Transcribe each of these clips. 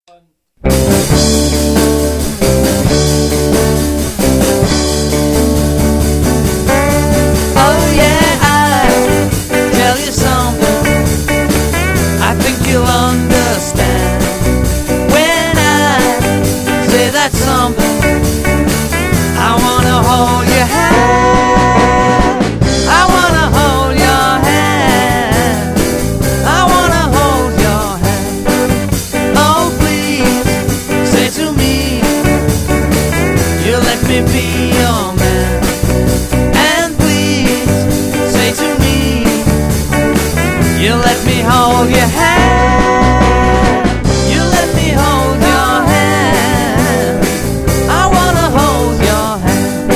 Oh yeah, I tell you something I think you'll understand when I say that something. I wanna hold your hand, I wanna hold your hand, I wanna hold your hand. Oh please, say to me, you let me be your man. And please, say to me, you let me hold your hand, you let me hold your hand, I wanna hold your hand.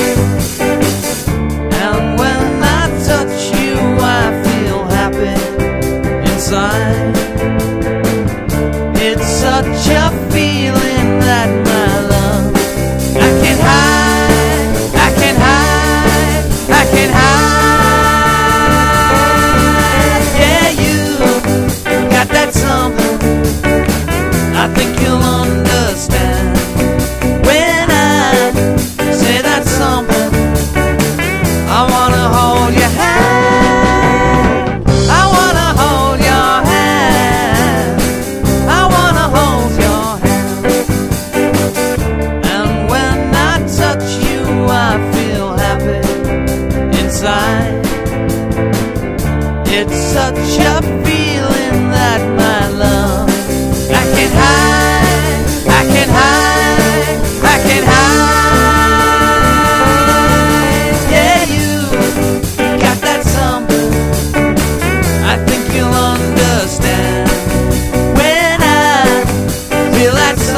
And when I touch you I feel happy inside. It's such a feeling that my love I can't hide, I can't hide, I can't hide. Yeah, you got that something I think you'll understand when I say that something. I wanna hold your hand, I wanna hold your hand, I wanna hold your hand. And when I touch you I feel happy inside. It's such a feeling that my love I can't hide, I can't hide, I can't hide. Yeah, you got that something I think you'll understand when I feel that something.